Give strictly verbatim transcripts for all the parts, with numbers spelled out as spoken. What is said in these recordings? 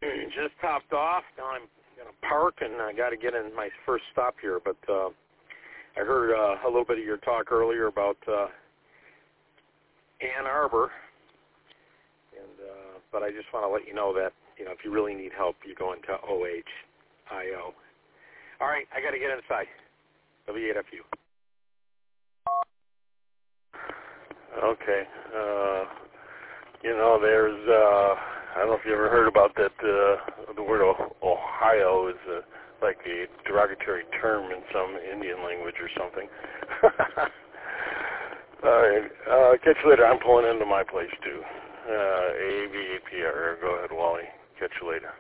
just topped off. Now I'm going to park, and I got to get in my first stop here. But uh, I heard uh, a little bit of your talk earlier about uh, Ann Arbor, and uh, but I just want to let you know that you know if you really need help, you go into O H I O. All right, I got to get inside. W eight F U. Okay. Uh, you know, there's, uh, I don't know if you ever heard about that, uh, the word Ohio is uh, like a derogatory term in some Indian language or something. All right. Uh, catch you later. I'm pulling into my place, too. Uh, A V A P R. Go ahead, Wally. Catch you later.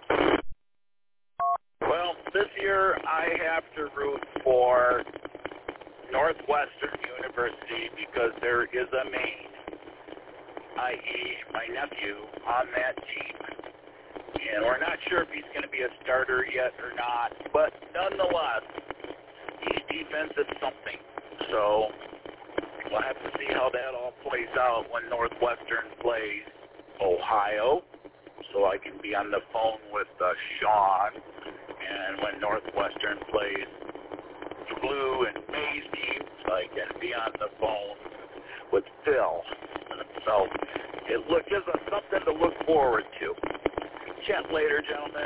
Well, this year I have to root for Northwestern University because there is a Maine, that is my nephew, on that team. And we're not sure if he's going to be a starter yet or not, but nonetheless, his defense is something. So we'll have to see how that all plays out when Northwestern plays Ohio, so I can be on the phone with uh, Sean, and when Northwestern plays Blue and May's team, so I can be on the phone with Phil. So it look, gives us something to look forward to. Chat later, gentlemen.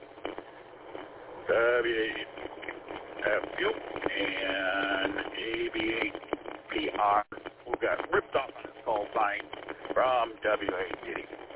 W F U and A B A P R, who got ripped off on his call sign from W A D.